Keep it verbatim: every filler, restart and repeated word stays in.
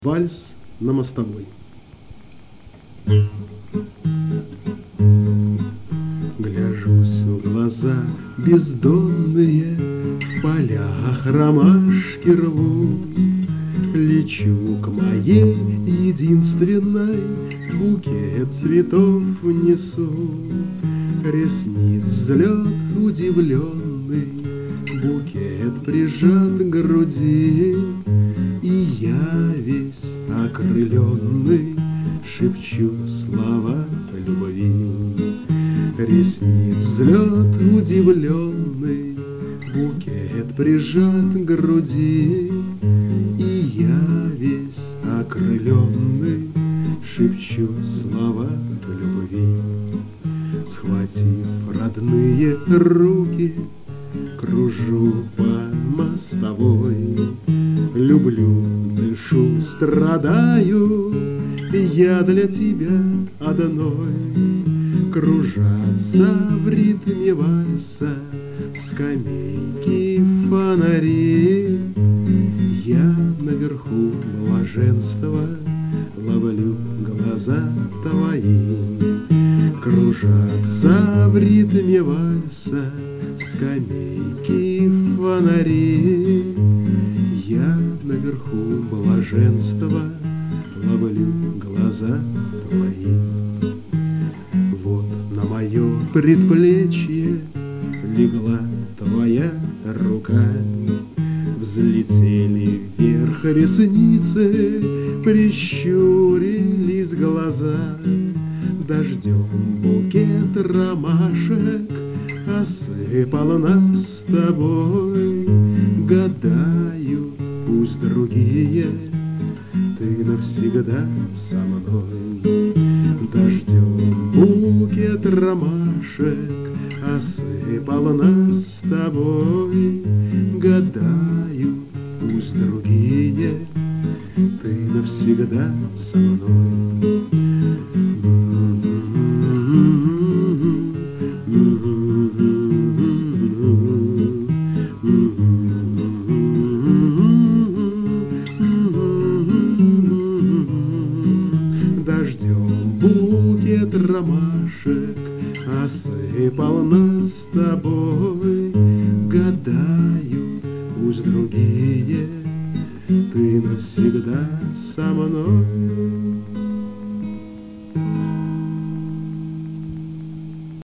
Вальс на мостовой. Гляжусь в глаза бездонные, в полях ромашки рву. Лечу к моей единственной, букет цветов несу. Ресниц взлет удивленный, букет прижат к груди. И я весь окрыленный шепчу слова любви. Ресниц взлет удивленный, букет прижат к груди. И я весь окрыленный шепчу слова любви. Схватив родные руки, кружу по мостовой. Люблю, дышу, страдаю, я для тебя одной. Кружатся в ритме вальса скамейки, фонари. Я наверху блаженства ловлю глаза твои. Кружатся в ритме вальса скамейки, фонари. Я наверху блаженства ловлю глаза твои. Вот на мое предплечье легла твоя рука. Взлетели вверх ресницы, прищурились глаза. Дождем букет ромашек осыпал нас с тобой. Гадаю, пусть другие, ты навсегда со мной. Дождем букет ромашек осыпал нас с тобой. Гадаю, пусть другие, ты навсегда со мной. Дождем букет ромашек осыпал нас с тобой. Гадаю, пусть другие, ты навсегда со мной.